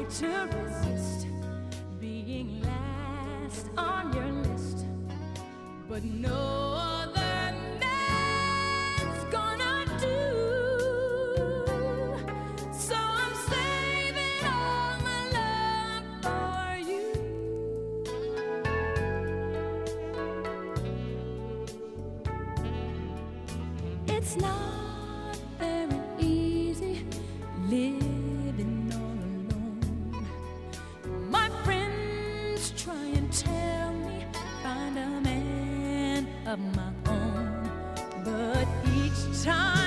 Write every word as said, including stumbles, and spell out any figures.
to resist being last on your list, but no other man's gonna do. So I'm saving all my love for you. It's not very easy living all alone. My friends try and tell me find a man of my own, but each time